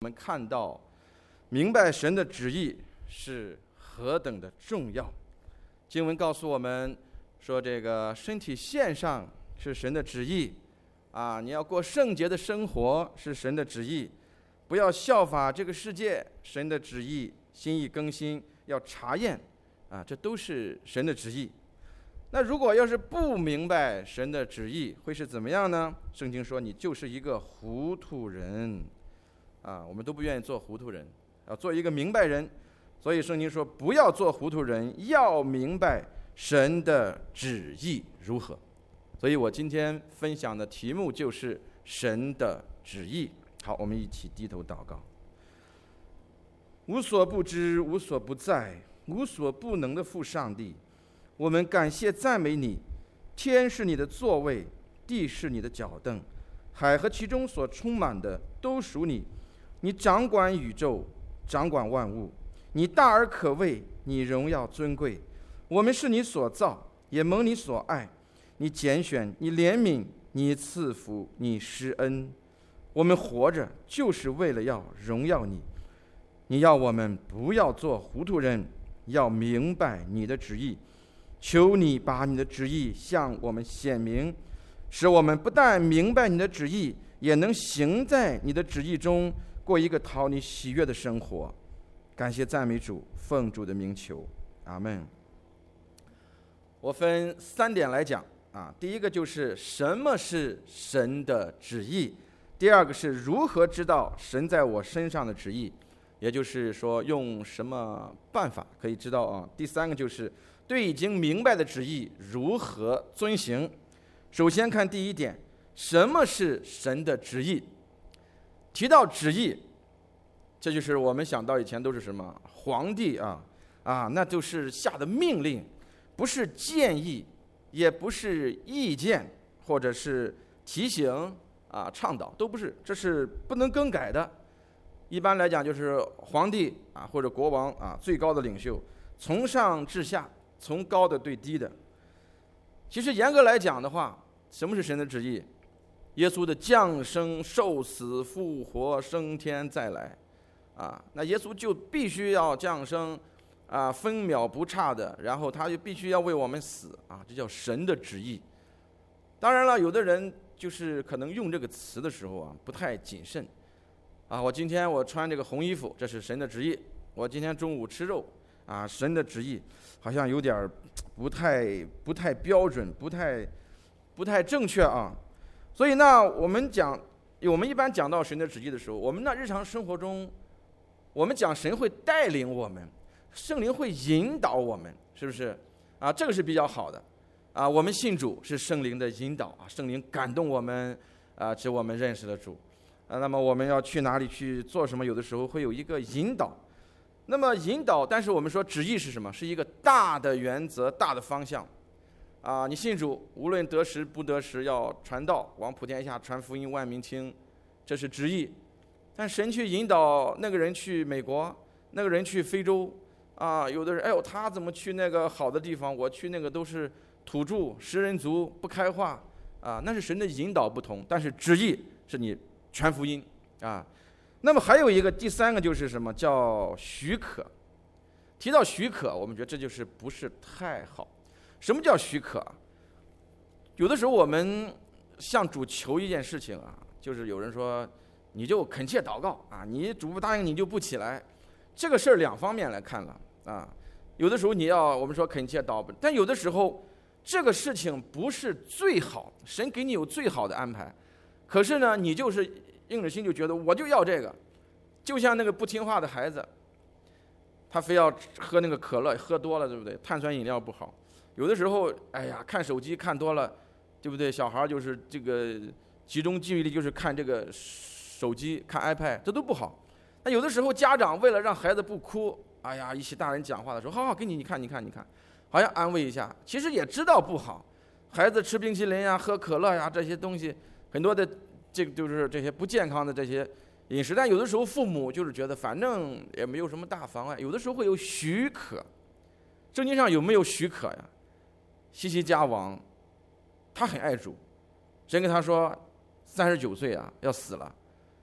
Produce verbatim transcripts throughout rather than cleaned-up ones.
们看到明白神的旨意是何等的重要。经文告诉我们说，这个身体献上是神的旨意啊，你要过圣洁的生活是神的旨意，不要效法这个世界，神的旨意心意更新，要查验啊，这都是神的旨意。那如果要是不明白神的旨意，会是怎么样呢？圣经说你就是一个糊涂人啊，我们都不愿意做糊涂人，要做一个明白人。所以圣经说不要做糊涂人，要明白神的旨意如何。所以我今天分享的题目就是神的旨意。好，我们一起低头祷告。无所不知，无所不在，无所不能的父上帝，我们感谢赞美你。天是你的座位，地是你的脚凳，海和其中所充满的都属你。你掌管宇宙，掌管万物，你大而可畏，你荣耀尊贵。我们是你所造，也蒙你所爱。你拣选，你怜悯，你赐福，你施恩。我们活着就是为了要荣耀你。你要我们不要做糊涂人，要明白你的旨意。求你把你的旨意向我们显明，使我们不但明白你的旨意，也能行在你的旨意中，过一个讨你喜悦的生活。感谢赞美主，奉主的名求，阿们。我分三点来讲啊，第一个就是什么是神的旨意，第二个是如何知道神在我身上的旨意，也就是说用什么办法可以知道啊。第三个就是对已经明白的旨意如何遵行。首先看第一点，什么是神的旨意？提到旨意，这就是我们想到以前都是什么皇帝啊啊，那就是下的命令，不是建议，也不是意见，或者是提醒啊倡导，都不是，这是不能更改的。一般来讲就是皇帝啊或者国王啊，最高的领袖，从上至下，从高的对低的。其实严格来讲的话，什么是神的旨意？耶稣的降生、受死、复活、升天再来啊，那耶稣就必须要降生啊，分秒不差的，然后他就必须要为我们死啊，这叫神的旨意。当然了，有的人就是可能用这个词的时候啊不太谨慎啊，我今天我穿这个红衣服，这是神的旨意；我今天中午吃肉啊，神的旨意，好像有点不太不太标准，不太不太正确啊。所以呢，我们讲，我们一般讲到神的旨意的时候，我们呢日常生活中，我们讲神会带领我们，圣灵会引导我们，是不是啊？这个是比较好的啊。我们信主是圣灵的引导啊，圣灵感动我们啊，使我们认识了主啊。那么我们要去哪里去做什么，有的时候会有一个引导。那么引导，但是我们说旨意是什么？是一个大的原则、大的方向啊。你信主，无论得时不得时，要传道，往普天下传福音，万民听，这是旨意。但神去引导那个人去美国，那个人去非洲啊，有的人哎呦，他怎么去那个好的地方？我去那个都是土著、食人族，不开化啊。那是神的引导不同，但是旨意是你传福音啊。那么还有一个第三个就是什么叫许可？提到许可，我们觉得这就是不是太好。什么叫许可？有的时候我们向主求一件事情啊，就是有人说你就恳切祷告啊，你主不答应你就不起来。这个事儿两方面来看了啊。有的时候你要我们说恳切祷告，但有的时候这个事情不是最好，神给你有最好的安排，可是呢，你就是硬着心就觉得我就要这个，就像那个不听话的孩子，他非要喝那个可乐，喝多了对不对？碳酸饮料不好。有的时候，哎呀，看手机看多了，对不对？小孩就是这个集中注意力就是看这个手机，看 iPad， 这都不好。那有的时候家长为了让孩子不哭，哎呀，一起大人讲话的时候，好好给你，你看，你看，你看，好像安慰一下，其实也知道不好。孩子吃冰淇淋呀、喝可乐呀这些东西，很多的这个就是这些不健康的这些饮食，但有的时候父母就是觉得反正也没有什么大妨碍，有的时候会有许可。圣经上有没有许可呀？西西家王他很爱主，神跟他说三十九岁啊要死了，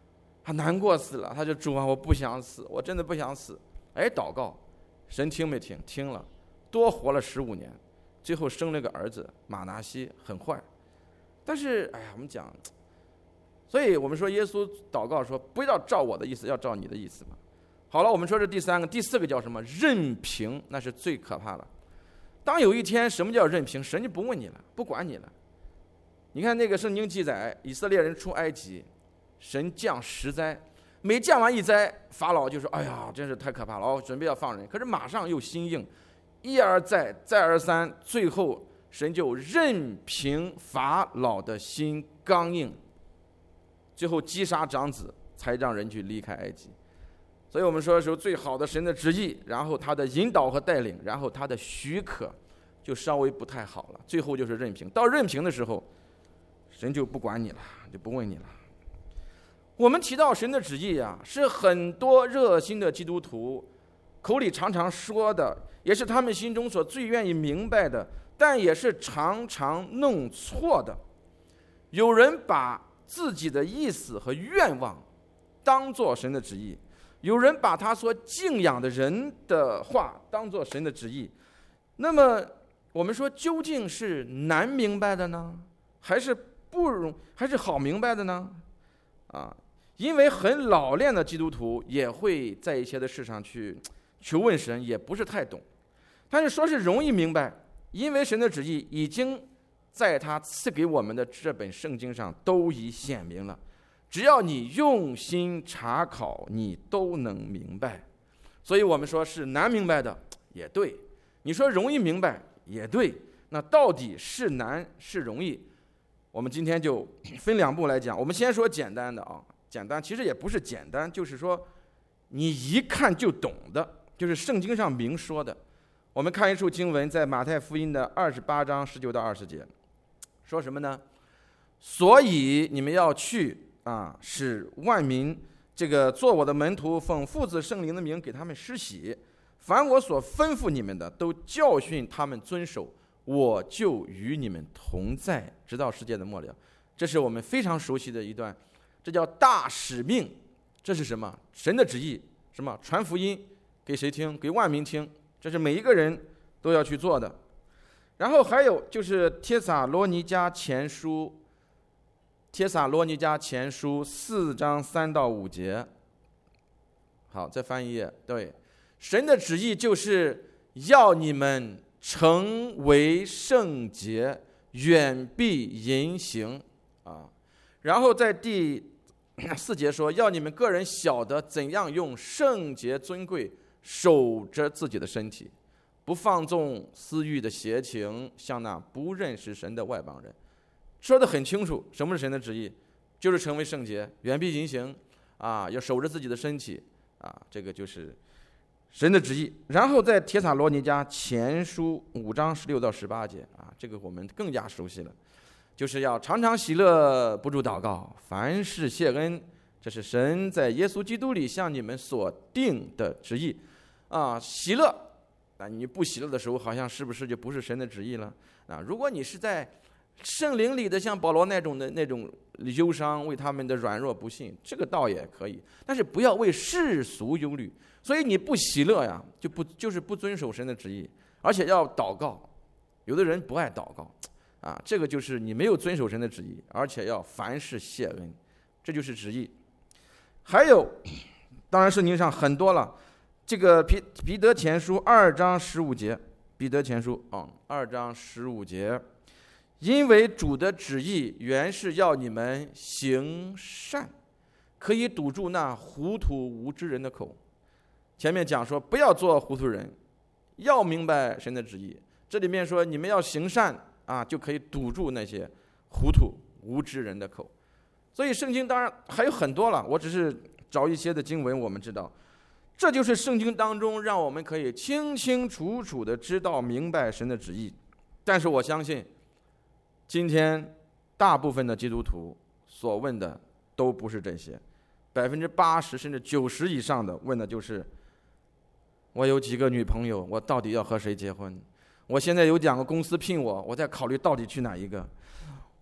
他难过死了，他就主啊，我不想死，我真的不想死。哎，祷告，神听没听？听了，多活了十五年，最后生了个儿子马拿西，很坏。但是，哎呀，我们讲，所以我们说耶稣祷告说，不要照我的意思，要照你的意思嘛。好了，我们说这第三个，第四个叫什么？任凭，那是最可怕的。当有一天，什么叫任凭？神就不问你了，不管你了。你看那个圣经记载，以色列人出埃及，神降十灾，每降完一灾，法老就说：“哎呀，真是太可怕了，哦，准备要放人。”可是马上又心硬，一而再，再而三，最后神就任凭法老的心刚硬，最后击杀长子，才让人去离开埃及。所以我们说的时候，最好的神的旨意，然后他的引导和带领，然后他的许可，就稍微不太好了。最后就是任凭，到任凭的时候，神就不管你了，就不问你了。我们提到神的旨意啊，是很多热心的基督徒口里常常说的，也是他们心中所最愿意明白的，但也是常常弄错的。有人把自己的意思和愿望当作神的旨意，有人把他所敬仰的人的话当作神的旨意。那么我们说，究竟是难明白的呢，还是不容，还是好明白的呢？啊，因为很老练的基督徒也会在一些的事上去求问神，也不是太懂。但是说是容易明白，因为神的旨意已经在他赐给我们的这本圣经上都已显明了。只要你用心查考，你都能明白。所以我们说是难明白的也对，你说容易明白也对，那到底是难是容易？我们今天就分两步来讲。我们先说简单的啊，简单其实也不是简单，就是说你一看就懂的，就是圣经上明说的。我们看一处经文，在马太福音的二十八章十九到二十节，说什么呢？所以你们要去啊，使万民这个做我的门徒，奉父子圣灵的名给他们施洗，凡我所吩咐你们的，都教训他们遵守，我就与你们同在，直到世界的末了。这是我们非常熟悉的一段，这叫大使命。这是什么？神的旨意，什么？传福音给谁听？给万民听，这是每一个人都要去做的。然后还有就是帖撒罗尼迦前书帖撒罗尼迦前书四章三到五节。好，再翻一页。对，神的旨意就是要你们成为圣洁，远避淫行啊。然后在第四节说，要你们个人晓得怎样用圣洁尊贵守着自己的身体，不放纵私欲的邪情，像那不认识神的外邦人。说得很清楚，什么是神的旨意？就是成为圣洁，远避淫行啊，要守着自己的身体啊，这个就是神的旨意。然后在帖撒罗尼迦前书五章十六到十八节啊，这个我们更加熟悉了，就是要常常喜乐，不住祷告，凡事谢恩，这是神在耶稣基督里向你们所定的旨意啊。喜乐，啊，你不喜乐的时候，好像是不是就不是神的旨意了啊？如果你是在圣灵里的，像保罗那种的那种忧伤，为他们的软弱不信，这个倒也可以，但是不要为世俗忧虑。所以你不喜乐呀，就不就是不遵守神的旨意，而且要祷告。有的人不爱祷告啊，这个就是你没有遵守神的旨意，而且要凡事谢恩，这就是旨意。还有，当然圣经上很多了，这个彼彼得前书二章十五节，彼得前书啊，二章十五节。因为主的旨意原是要你们行善，可以堵住那糊涂无知人的口。前面讲说不要做糊涂人，要明白神的旨意。这里面说你们要行善啊，就可以堵住那些糊涂无知人的口。所以圣经当然还有很多了，我只是找一些的经文，我们知道这就是圣经当中让我们可以清清楚楚的知道明白神的旨意。但是我相信今天大部分的基督徒所问的都不是这些，百分之八十甚至九十以上的问的就是我有几个女朋友，我到底要和谁结婚？我现在有两个公司聘我，我在考虑到底去哪一个？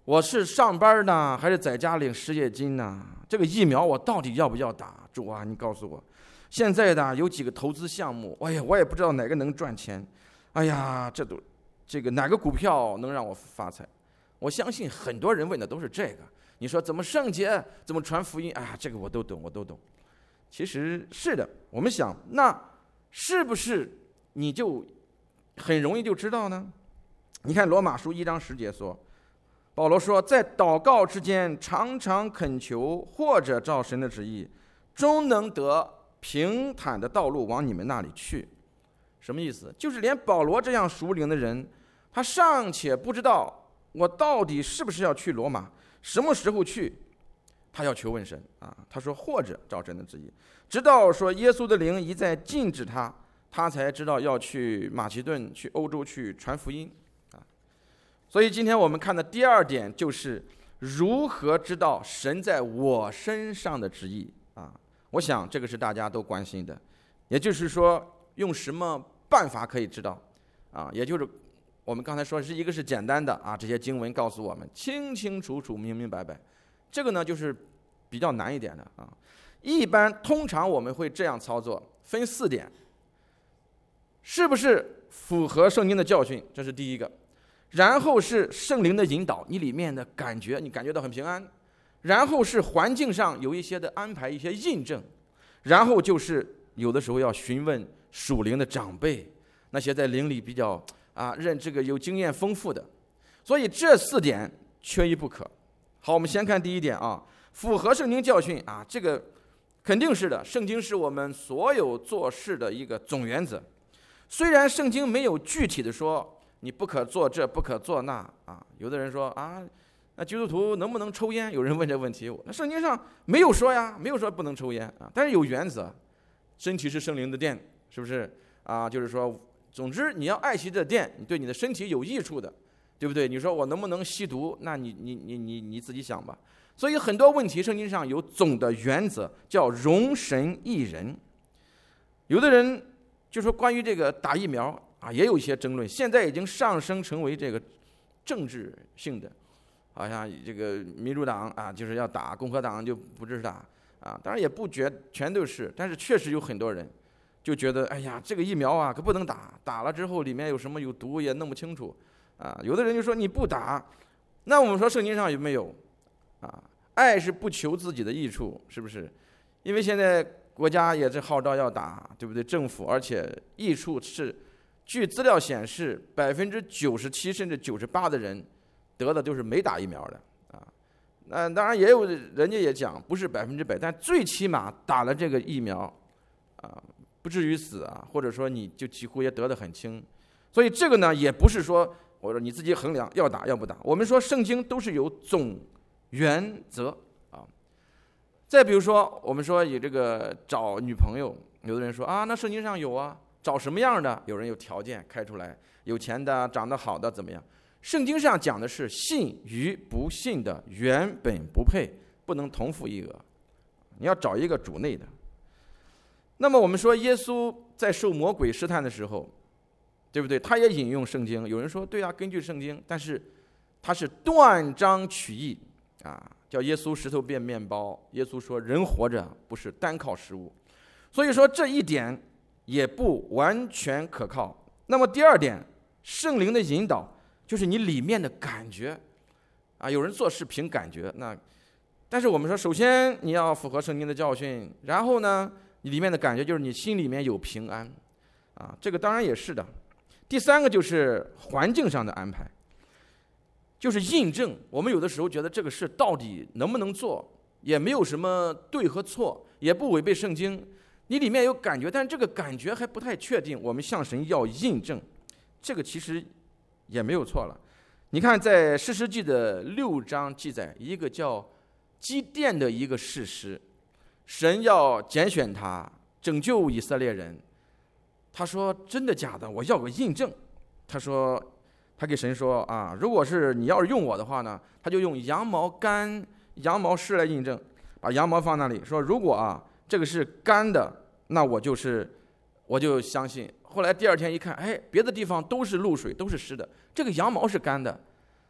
我是上班呢，还是在家领失业金呢？这个疫苗我到底要不要打？主啊，你告诉我。现在呢，有几个投资项目，哎呀，我也不知道哪个能赚钱。哎呀，这都，这个哪个股票能让我发财？我相信很多人问的都是这个。你说怎么圣洁，怎么传福音？哎呀，这个我都懂，我都懂。其实是的，我们想，那是不是你就很容易就知道呢？你看罗马书一章十节说，保罗说，在祷告之间常常恳求，或者照神的旨意，终能得平坦的道路往你们那里去。什么意思？就是连保罗这样属灵的人，他尚且不知道我到底是不是要去罗马，什么时候去，他要求问神啊。他说或者照神的旨意，直到说耶稣的灵一再禁止他，他才知道要去马其顿、去欧洲去传福音啊。所以今天我们看的第二点就是如何知道神在我身上的旨意啊。我想这个是大家都关心的，也就是说用什么办法可以知道啊？也就是我们刚才说是一个是简单的啊，这些经文告诉我们清清楚楚、明明白白。这个呢就是比较难一点的啊。一般通常我们会这样操作，分四点：是不是符合圣经的教训？这是第一个。然后是圣灵的引导，你里面的感觉，你感觉到很平安。然后是环境上有一些的安排，一些印证。然后就是有的时候要询问属灵的长辈，那些在灵里比较啊认这个有经验丰富的。所以这四点缺一不可。好，我们先看第一点啊，符合圣经教训啊，这个肯定是的。圣经是我们所有做事的一个总原则。虽然圣经没有具体的说你不可做这不可做那啊，有的人说啊，那基督徒能不能抽烟？有人问这问题，那圣经上没有说呀，没有说不能抽烟啊，但是有原则。身体是圣灵的殿，是不是啊？就是说，总之你要爱惜这殿，你对你的身体有益处的，对不对？你说我能不能吸毒？那你你你你你自己想吧。所以很多问题圣经上有总的原则，叫容神益人。有的人就说关于这个打疫苗啊，也有一些争论，现在已经上升成为这个政治性的，好像这个民主党啊就是要打，共和党就不支持打啊。当然也不绝全都是，但是确实有很多人就觉得，哎呀，这个疫苗啊可不能打，打了之后里面有什么有毒也弄不清楚啊。有的人就说你不打，那我们说圣经上有没有啊？爱是不求自己的益处，是不是？因为现在国家也是号召要打，对不对？政府，而且益处是，据资料显示，百分之九十七甚至九十八的人得的都是没打疫苗的啊。那当然也有人家也讲不是百分之百，但最起码打了这个疫苗啊，不至于死啊，或者说你就几乎也得得很轻。所以这个呢，也不是说我说你自己衡量要打要不打。我们说圣经都是有总原则啊。再比如说，我们说有这个找女朋友，有的人说啊，那圣经上有啊，找什么样的？有人有条件开出来，有钱的、长得好的怎么样？圣经上讲的是信与不信的原本不配，不能同负一軛。你要找一个主内的。那么我们说耶稣在受魔鬼试探的时候，对不对？他也引用圣经。有人说对啊，根据圣经，但是他是断章取义啊。叫耶稣石头变面包，耶稣说人活着不是单靠食物，所以说这一点也不完全可靠。那么第二点，圣灵的引导就是你里面的感觉啊。有人做事凭感觉，那但是我们说首先你要符合圣经的教训，然后呢你里面的感觉就是你心里面有平安啊，这个当然也是的。第三个就是环境上的安排，就是印证。我们有的时候觉得这个事到底能不能做，也没有什么对和错，也不违背圣经。你里面有感觉，但这个感觉还不太确定，我们向神要印证，这个其实也没有错了。你看在士师记的六章记载一个叫基甸的一个事实，神要拣选他拯救以色列人，他说真的假的？我要个印证。他说他给神说啊，如果是你要是用我的话呢，他就用羊毛干、羊毛湿来印证，把羊毛放那里，说如果啊这个是干的，那我就是我就相信。后来第二天一看，哎，别的地方都是露水，都是湿的，这个羊毛是干的。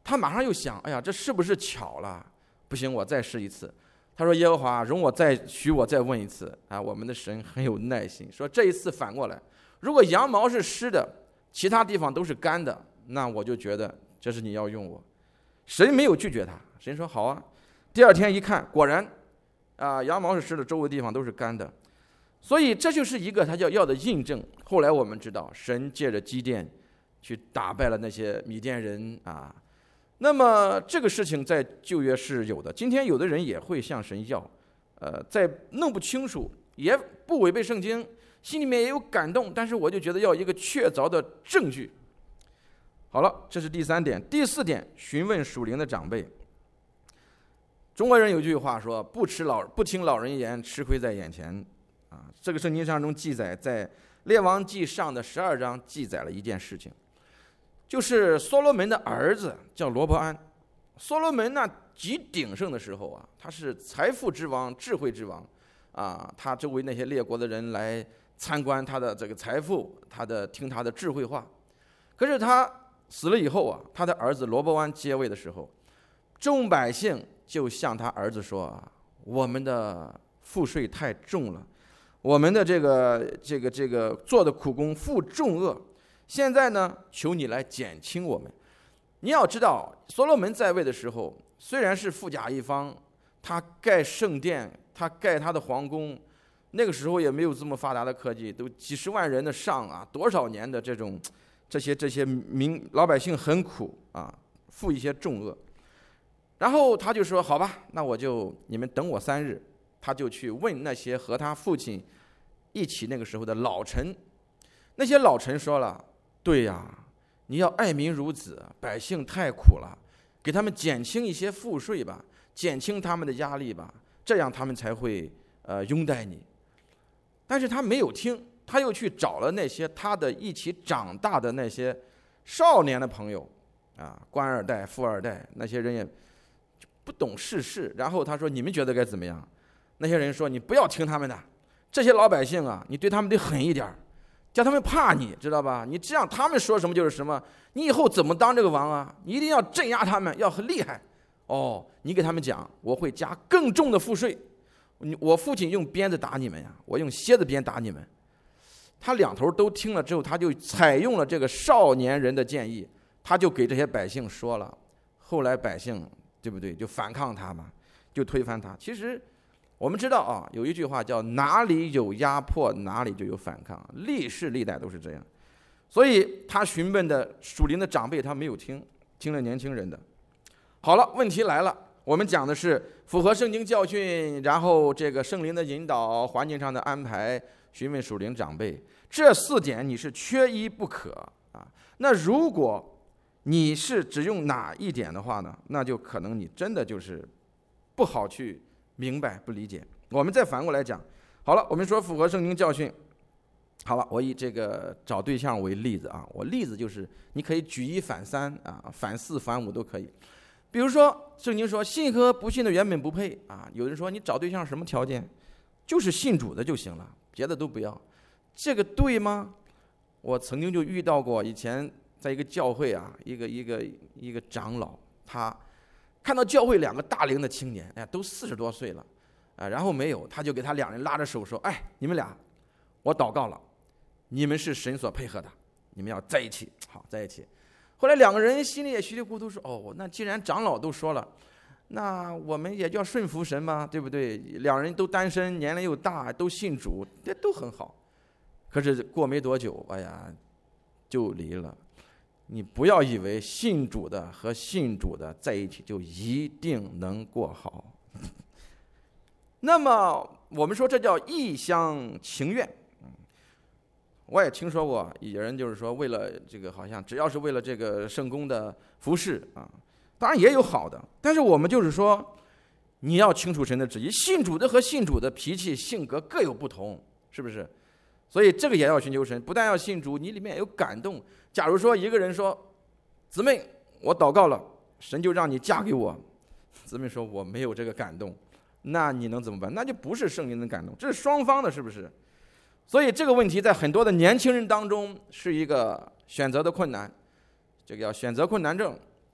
他马上又想，哎呀，这是不是巧了？不行，我再试一次。他说：“耶和华，容我再许我再问一次啊！”我们的神很有耐心，说这一次反过来，如果羊毛是湿的，其他地方都是干的，那我就觉得这是你要用我。神没有拒绝他，神说好啊。第二天一看，果然啊，羊毛是湿的，周围地方都是干的。所以这就是一个他要要的印证。后来我们知道，神借着基甸去打败了那些米甸人啊。那么这个事情在旧约是有的，今天有的人也会向神要，呃，在弄不清楚，也不违背圣经，心里面也有感动，但是我就觉得要一个确凿的证据。好了，这是第三点。第四点，询问属灵的长辈。中国人有句话说：“不吃老不听老人言，吃亏在眼前。”啊，这个圣经上中记载，在列王记上的十二章记载了一件事情。就是所罗门的儿子叫罗伯安，所罗门那极鼎盛的时候啊，他是财富之王、智慧之王啊，他周围那些列国的人来参观他的这个财富，他的听他的智慧话。可是他死了以后啊，他的儿子罗伯安接位的时候，众百姓就向他儿子说啊：“我们的赋税太重了，我们的这个这个这个做的苦工负重恶。现在呢，求你来减轻我们。”你要知道，所罗门在位的时候，虽然是富甲一方，他盖圣殿，他盖他的皇宫，那个时候也没有这么发达的科技，都几十万人的上啊，多少年的这种这些这些民老百姓很苦啊，负一些重恶。然后他就说：“好吧，那我就你们等我三日。”他就去问那些和他父亲一起那个时候的老臣，那些老臣说了。对呀，你要爱民如子，百姓太苦了，给他们减轻一些赋税吧，减轻他们的压力吧，这样他们才会呃拥戴你。但是他没有听，他又去找了那些他的一起长大的那些少年的朋友啊，官二代、富二代，那些人也不懂世事。然后他说：“你们觉得该怎么样？”那些人说：“你不要听他们的，这些老百姓啊，你对他们得狠一点，叫他们怕你，知道吧？你这样他们说什么就是什么，你以后怎么当这个王啊？你一定要镇压他们，要很厉害。哦，你给他们讲，我会加更重的赋税。我父亲用鞭子打你们呀，我用蝎子鞭打你们。”他两头都听了之后，他就采用了这个少年人的建议，他就给这些百姓说了。后来百姓对不对，就反抗他嘛，就推翻他。其实我们知道啊，有一句话叫哪里有压迫，哪里就有反抗，历世历代都是这样。所以他询问的属灵的长辈，他没有听，听了年轻人的。好了，问题来了，我们讲的是符合圣经教训，然后这个圣灵的引导，环境上的安排，询问属灵长辈，这四点你是缺一不可啊。那如果你是只用哪一点的话呢，那就可能你真的就是不好去明白不理解。我们再反过来讲，好了，我们说符合圣经教训。好了，我以这个找对象为例子啊，我例子就是你可以举一反三啊，反四反五都可以。比如说圣经说信和不信的原本不配啊，有人说你找对象什么条件，就是信主的就行了，别的都不要，这个对吗？我曾经就遇到过，以前在一个教会啊，一个一个一个长老，他看到教会两个大龄的青年，哎呀，都四十多岁了，啊，然后没有，他就给他两人拉着手说：“哎，你们俩，我祷告了，你们是神所配合的，你们要在一起，好，在一起。”后来两个人心里也稀里糊涂说：“哦，那既然长老都说了，那我们也要顺服神嘛，对不对？两人都单身，年龄又大，都信主，这都很好。”可是过没多久，哎呀，就离了。你不要以为信主的和信主的在一起就一定能过好。那么我们说这叫一厢情愿。我也听说过有人就是说为了这个，好像只要是为了这个圣公的服事啊，当然也有好的，但是我们就是说你要清楚神的旨意，信主的和信主的脾气性格各有不同，是不是？所以这个也要寻求神，不但要信主，你里面有感动。假如说一个人说：“姊妹，我祷告了，神就让你嫁给我。”姊妹说：“我没有这个感动。”那你能怎么办？那就不是圣灵的感动，这是双方的，是不是？所以这个问题在很多的年轻人当中是一个选择的困难，这个叫选择困难症。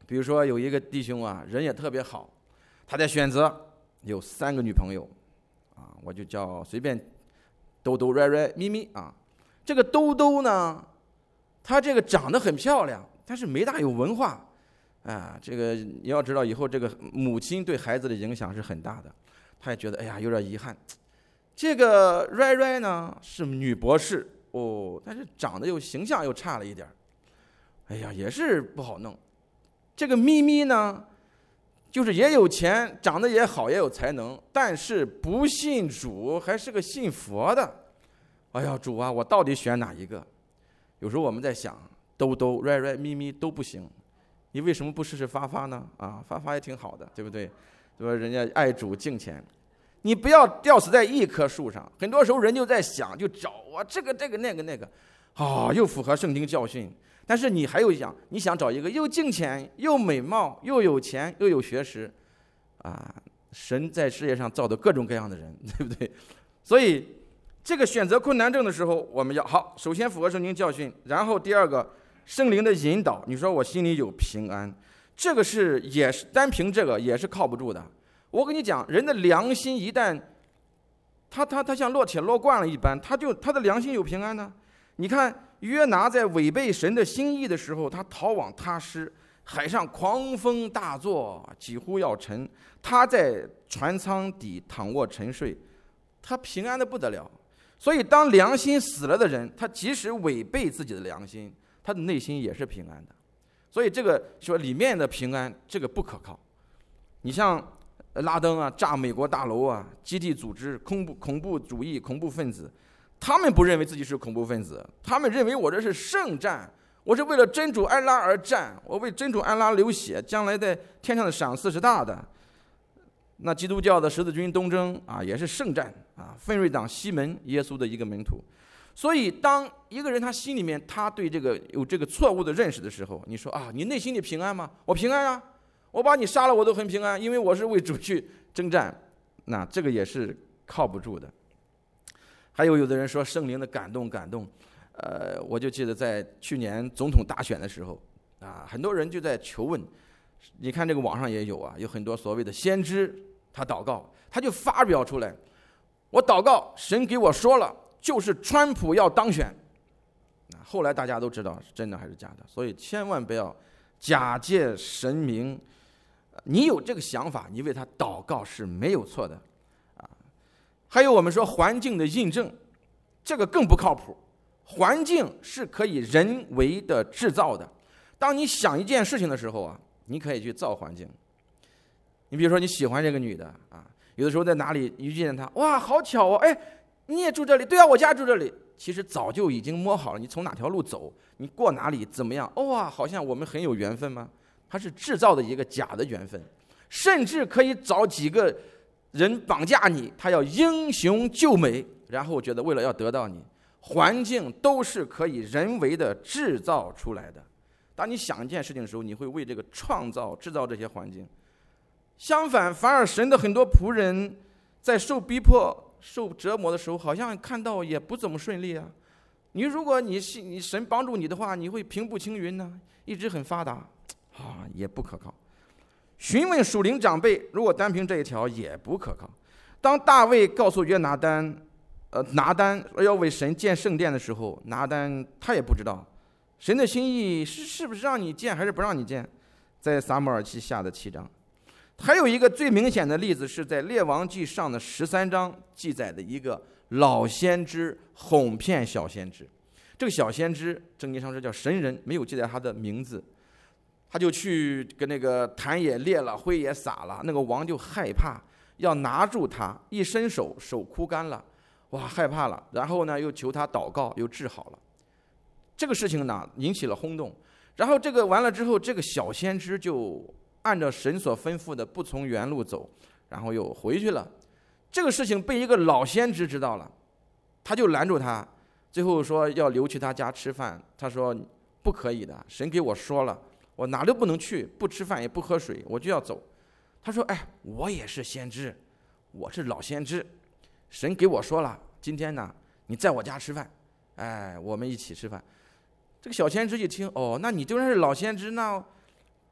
比如说有一个弟兄啊，人也特别好，他在选择有三个女朋友啊，我就叫随便兜兜瑞瑞咪咪啊。这个兜兜呢，她这个长得很漂亮，但是没大有文化啊。这个你要知道，以后这个母亲对孩子的影响是很大的。他也觉得哎呀有点遗憾。这个瑞瑞呢是女博士哦，但是长得又形象又差了一点，哎呀也是不好弄。这个咪咪呢，就是也有钱，长得也好，也有才能，但是不信主，还是个信佛的。哎呀，主啊，我到底选哪一个？有时候我们在想，兜兜、瑞瑞、咪咪都不行，你为什么不试试发发呢？啊，发发也挺好的，对不对？对吧？人家爱主敬钱，你不要吊死在一棵树上。很多时候人就在想，就找啊这个这个那个那个，啊、哦，又符合圣经教训。但是你还有想，你想找一个又敬钱、又美貌、又有钱、又有学识，啊，神在世界上造的各种各样的人，对不对？所以。这个选择困难症的时候，我们要好，首先符合圣经教训，然后第二个圣灵的引导。你说我心里有平安，这个是也是单凭这个也是靠不住的。我跟你讲，人的良心一旦他他他像落铁落罐了一般，他就他的良心有平安呢。你看约拿在违背神的心意的时候，他逃往他施，海上狂风大作，几乎要沉，他在船舱底躺卧沉睡，他平安的不得了。所以当良心死了的人，他即使违背自己的良心，他的内心也是平安的。所以这个说里面的平安，这个不可靠。你像拉登啊，炸美国大楼啊，基地组织恐怖恐怖主义恐怖分子，他们不认为自己是恐怖分子，他们认为我这是圣战，我是为了真主安拉而战，我为真主安拉流血，将来在天上的赏赐是大的。那基督教的十字军东征啊，也是圣战啊，奋锐党西门耶稣的一个门徒。所以当一个人他心里面他对这个有这个错误的认识的时候，你说啊，你内心里平安吗？我平安啊，我把你杀了我都很平安，因为我是为主去征战。那这个也是靠不住的。还有有的人说圣灵的感动感动，呃，我就记得在去年总统大选的时候啊，很多人就在求问，你看这个网上也有啊，有很多所谓的先知，他祷告，他就发表出来，我祷告，神给我说了，就是川普要当选。后来大家都知道是真的还是假的，所以千万不要假借神明。你有这个想法，你为他祷告是没有错的啊。还有我们说环境的印证，这个更不靠谱。环境是可以人为的制造的。当你想一件事情的时候啊，你可以去造环境。你比如说你喜欢这个女的啊，有的时候在哪里遇见她，哇，好巧哦，哎，你也住这里？对啊，我家住这里。其实早就已经摸好了，你从哪条路走，你过哪里怎么样？哇，好像我们很有缘分吗？它是制造的一个假的缘分，甚至可以找几个人绑架你，他要英雄救美，然后觉得为了要得到你，环境都是可以人为的制造出来的。当你想一件事情的时候，你会为这个创造制造这些环境。相反，反而神的很多仆人在受逼迫受折磨的时候，好像看到也不怎么顺利啊。你如果你你神帮助你的话，你会平步青云呢，一直很发达啊，也不可靠。询问属灵长辈，如果单凭这一条也不可靠。当大卫告诉约拿单，呃，拿单要为神建圣殿的时候，拿单他也不知道神的心意是是不是让你建还是不让你建，在撒母耳记下的七章。还有一个最明显的例子是在列王记上的十三章记载的一个老先知哄骗小先知。这个小先知圣经上是叫神人，没有记载他的名字。他就去跟那个坛也裂了，灰也撒了，那个王就害怕，要拿住他，一伸手手枯干了，哇，害怕了，然后呢又求他祷告，又治好了。这个事情呢引起了轰动。然后这个完了之后，这个小先知就按照神所吩咐的不从原路走，然后又回去了。这个事情被一个老先知知道了，他就拦住他，最后说要留去他家吃饭。他说不可以的，神给我说了，我哪都不能去，不吃饭也不喝水，我就要走。他说哎，我也是先知，我是老先知，神给我说了，今天呢你在我家吃饭，哎，我们一起吃饭。这个小先知一听，哦，那你就算是老先知，那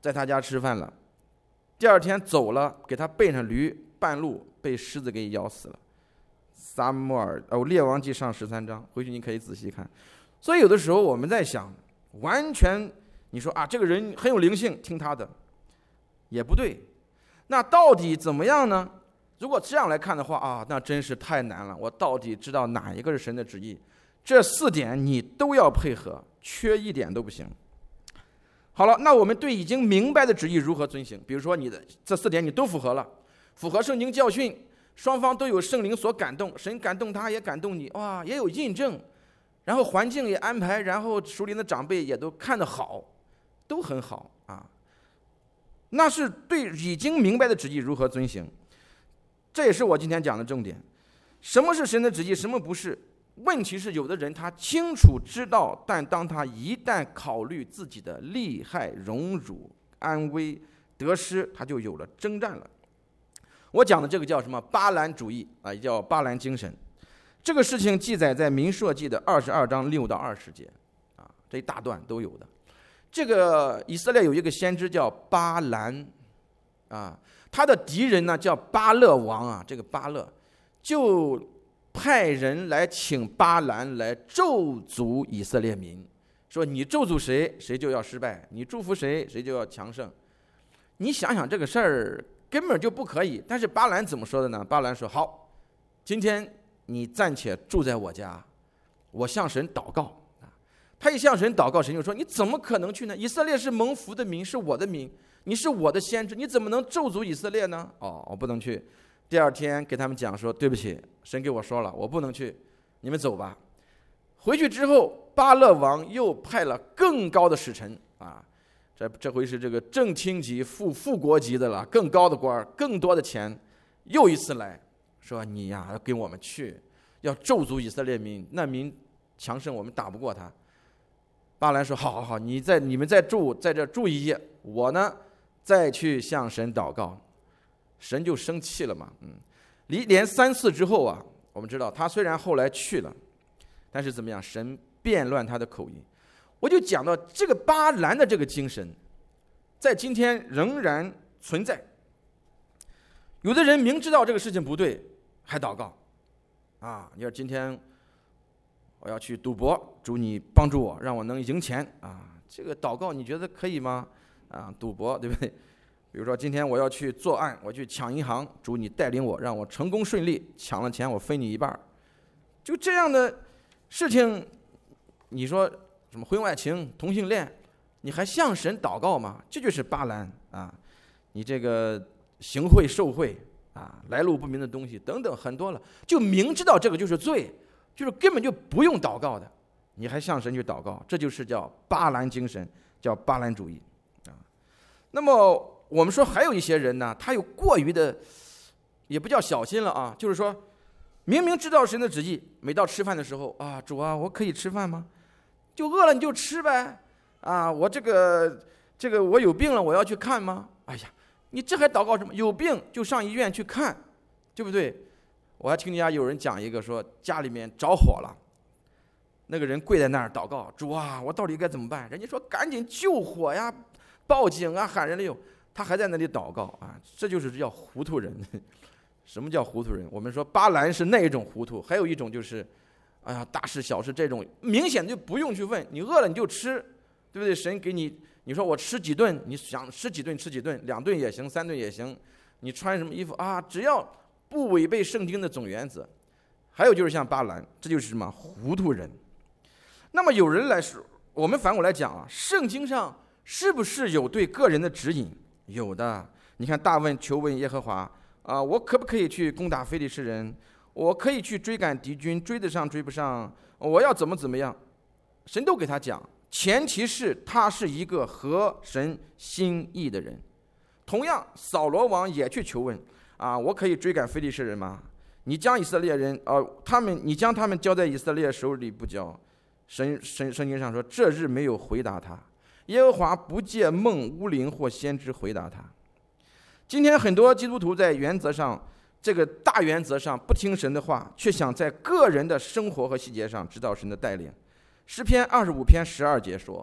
在他家吃饭了，第二天走了，给他背上驴，半路被狮子给咬死了。撒母耳哦，列王记上十三章，回去你可以仔细看。所以有的时候我们在想，完全你说啊，这个人很有灵性，听他的，也不对。那到底怎么样呢？如果这样来看的话啊，那真是太难了。我到底知道哪一个是神的旨意？这四点你都要配合，缺一点都不行。好了，那我们对已经明白的旨意如何遵行？比如说你的这四点你都符合了，符合圣经教训，双方都有圣灵所感动，神感动他也感动你，哇，也有印证，然后环境也安排，然后属灵的长辈也都看得好，都很好啊。那是对已经明白的旨意如何遵行，这也是我今天讲的重点。什么是神的旨意，什么不是？问题是有的人他清楚知道，但当他一旦考虑自己的利害、荣辱、安危、得失，他就有了征战了。我讲的这个叫什么？巴兰主义啊，也叫巴兰精神。这个事情记载在民数记的二十二章六到二十节啊，这一大段都有的。这个以色列有一个先知叫巴兰啊，他的敌人呢叫巴勒王啊，这个巴勒就派人来请巴兰来咒诅以色列民，说你咒诅谁，谁就要失败；你祝福谁，谁就要强盛。你想想这个事儿根本就不可以。但是巴兰怎么说的呢？巴兰说：好，今天你暂且住在我家，我向神祷告。他一向神祷告，神就说：你怎么可能去呢？以色列是蒙福的民，是我的民，你是我的先知，你怎么能咒诅以色列呢？哦，我不能去。第二天给他们讲说：对不起，神给我说了，我不能去，你们走吧。回去之后，巴勒王又派了更高的使臣啊，这这回是这个正厅级、副副国级的了，更高的官，更多的钱，又一次来说：你呀，要跟我们去，要咒诅以色列民，那民强盛，我们打不过他。巴兰说：好好好，你在你们再住在这住一夜，我呢再去向神祷告。神就生气了嘛，嗯，连三次之后啊，我们知道他虽然后来去了，但是怎么样？神变乱他的口音。我就讲到这个巴兰的这个精神，在今天仍然存在。有的人明知道这个事情不对，还祷告，啊，你说今天我要去赌博，主你帮助我，让我能赢钱啊！这个祷告你觉得可以吗？啊，赌博对不对？比如说今天我要去作案，我去抢银行，主你带领我，让我成功顺利，抢了钱我分你一半。就这样的事情，你说什么婚外情、同性恋，你还向神祷告吗？这就是巴兰啊！你这个行贿受贿啊，来路不明的东西等等很多了，就明知道这个就是罪，就是根本就不用祷告的，你还向神去祷告，这就是叫巴兰精神，叫巴兰主义啊。那么我们说还有一些人呢，他有过于的，也不叫小心了啊，就是说明明知道神的旨意，每到吃饭的时候啊，主啊，我可以吃饭吗？就饿了你就吃呗，啊，我这个这个我有病了，我要去看吗？哎呀，你这还祷告什么？有病就上医院去看，对不对？我还听人家有人讲一个说家里面着火了，那个人跪在那儿祷告，主啊，我到底该怎么办？人家说赶紧救火呀，报警啊，喊人流。他还在那里祷告啊，这就是叫糊涂人。什么叫糊涂人？我们说巴兰是那一种糊涂，还有一种就是，哎呀，大事小事这种明显就不用去问，你饿了你就吃，对不对？神给你，你说我吃几顿，你想吃几顿吃几顿，两顿也行，三顿也行。你穿什么衣服啊？只要不违背圣经的总原则。还有就是像巴兰，这就是什么糊涂人。那么有人来说，我们反过来讲啊，圣经上是不是有对个人的指引？有的。你看大问求问耶和华啊，我可不可以去攻打非利士人？我可以去追赶敌军，追得上追不上？我要怎么怎么样？神都给他讲，前提是他是一个合神心意的人。同样，扫罗王也去求问啊，我可以追赶非利士人吗？你将以色列人啊，他们你将他们交在以色列手里不交？神神圣经上说，这日没有回答他。耶和华不借梦、巫灵或先知回答他。今天很多基督徒在原则上，这个大原则上不听神的话，却想在个人的生活和细节上知道神的带领。诗篇二十五篇十二节说：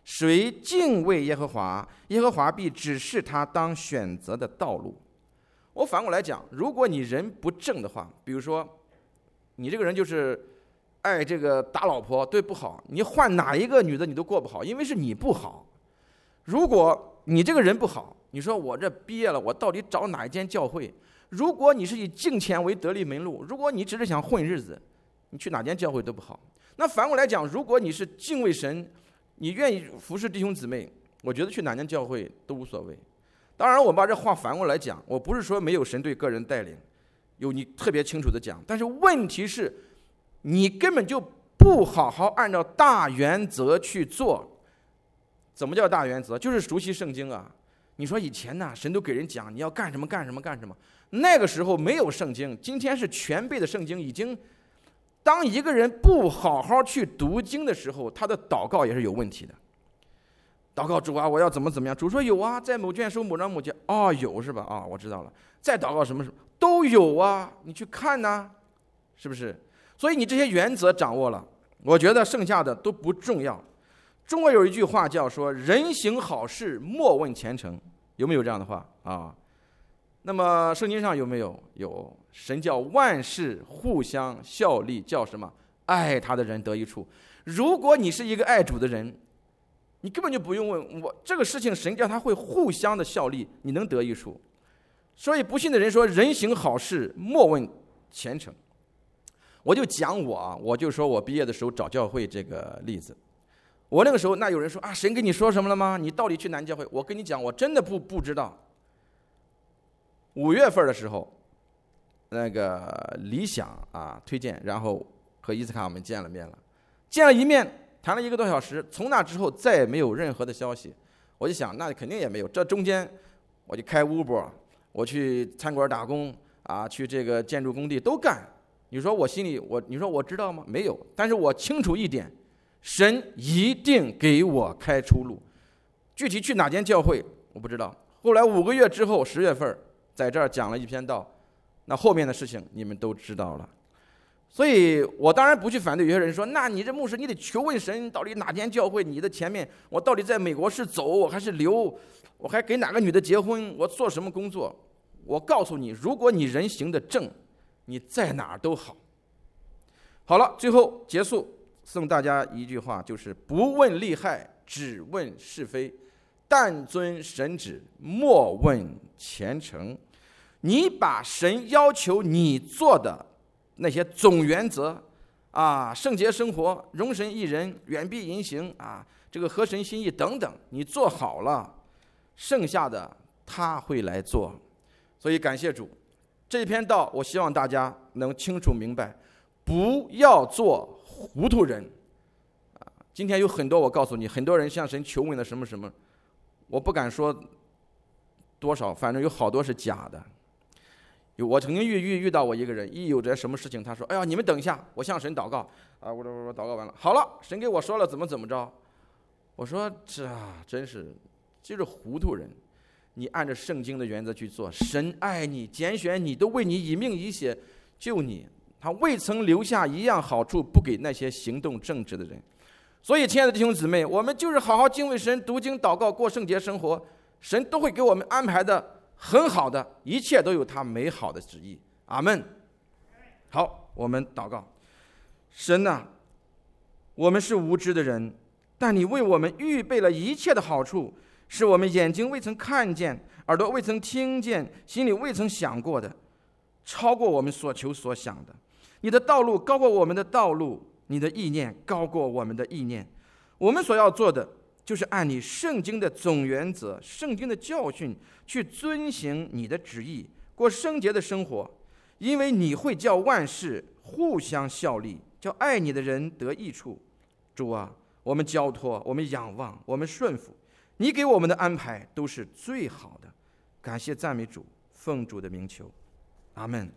谁敬畏耶和华，耶和华必指示他当选择的道路。我反过来讲，如果你人不正的话，比如说你这个人就是爱这个打老婆，对不好，你换哪一个女的你都过不好，因为是你不好。如果你这个人不好，你说我这毕业了，我到底找哪一间教会？如果你是以敬钱为得力门路，如果你只是想混日子，你去哪间教会都不好。那反过来讲，如果你是敬畏神，你愿意服侍弟兄姊妹，我觉得去哪间教会都无所谓。当然我把这话反过来讲，我不是说没有神对个人带领，有你特别清楚的讲，但是问题是你根本就不好好按照大原则去做。怎么叫大原则？就是熟悉圣经啊。你说以前呢，神都给人讲你要干什么干什么干什么，那个时候没有圣经，今天是全备的圣经。已经当一个人不好好去读经的时候，他的祷告也是有问题的。祷告主啊，我要怎么怎么样？主说有啊，在某卷书某章某节。哦，有是吧？啊、哦，我知道了。再祷告什么什么都有啊，你去看呐，是不是？所以你这些原则掌握了，我觉得剩下的都不重要。中国有一句话叫说人行好事莫问前程，有没有这样的话啊？那么圣经上有没有？有。神叫万事互相效力，叫什么？爱他的人得益处。如果你是一个爱主的人，你根本就不用问我这个事情，神叫他会互相的效力，你能得益处。所以不信的人说人行好事莫问前程。我就讲我啊，我就说我毕业的时候找教会这个例子。我那个时候，那有人说啊，神跟你说什么了吗？你到底去哪教会？我跟你讲，我真的不不知道。五月份的时候，那个理想啊推荐，然后和伊斯卡我们见了面了，见了一面，谈了一个多小时。从那之后再也没有任何的消息。我就想，那肯定也没有。这中间，我就开 Uber， 我去餐馆打工啊，去这个建筑工地都干。你说我心里我，你说我知道吗？没有。但是我清楚一点。神一定给我开出路，具体去哪间教会我不知道。后来五个月之后，十月份在这儿讲了一篇道，那后面的事情你们都知道了。所以我当然不去反对有些人说，那你这牧师你得求问神，到底哪间教会？你的前面我到底在美国是走我还是留？我还给哪个女的结婚？我做什么工作？我告诉你，如果你人行的正，你在哪儿都好。好了，最后结束。送大家一句话，就是不问利害，只问是非，但遵神旨，莫问前程。你把神要求你做的那些总原则啊，圣洁生活、容神益人、远避淫行啊，这个合神心意等等，你做好了，剩下的他会来做。所以感谢主，这篇道我希望大家能清楚明白，不要做糊涂人啊！今天有很多，我告诉你，很多人向神求问的什么什么，我不敢说多少，反正有好多是假的。有我曾经遇遇遇到我一个人，一有这什么事情，他说：“哎呀，你们等一下，我向神祷告啊！”我说：“我祷告完了，好了，神给我说了怎么怎么着。”我说：“这啊，真是就是糊涂人。你按照圣经的原则去做，神爱你，拣选你，都为你以命以血救你。”他未曾留下一样好处不给那些行动正直的人。所以亲爱的弟兄姊妹，我们就是好好敬畏神，读经祷告，过圣洁生活，神都会给我们安排的很好的，一切都有他美好的旨意。阿们。好，我们祷告。神啊，我们是无知的人，但你为我们预备了一切的好处，是我们眼睛未曾看见，耳朵未曾听见，心里未曾想过的，超过我们所求所想的。你的道路高过我们的道路，你的意念高过我们的意念。我们所要做的就是按你圣经的总原则、圣经的教训去遵行你的旨意，过圣洁的生活。因为你会叫万事互相效力，叫爱你的人得益处。主啊，我们交托，我们仰望，我们顺服，你给我们的安排都是最好的。感谢赞美主，奉主的名求，阿們。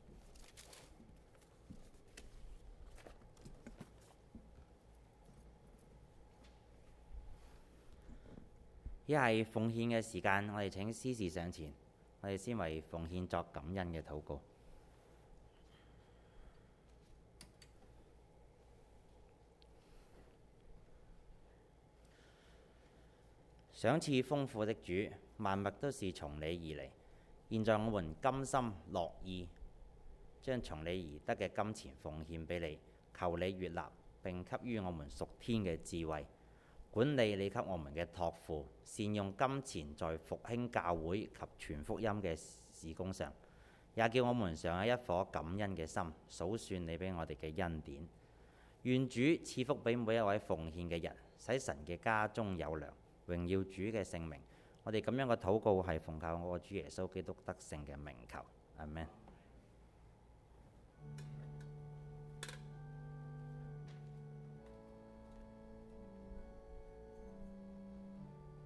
依係奉獻嘅時間，我哋請司事上前，我哋先為奉獻作感恩嘅禱告。 賞賜豐富的主，萬物都是從你而嚟。現在我們甘心樂意將從你而得嘅金錢奉獻俾你，求你悅納並給予我們屬天嘅智慧，管理你給我們嘅託付，善用金錢在復興教會及傳福音嘅事工上，也叫我們常有一顆感恩嘅心，數算你俾我哋嘅恩典。願主賜福俾每一位奉獻嘅人，使神嘅家中有糧，榮耀主嘅聖名。我哋咁樣嘅禱告係奉靠我主耶穌基督得勝嘅名求，阿們。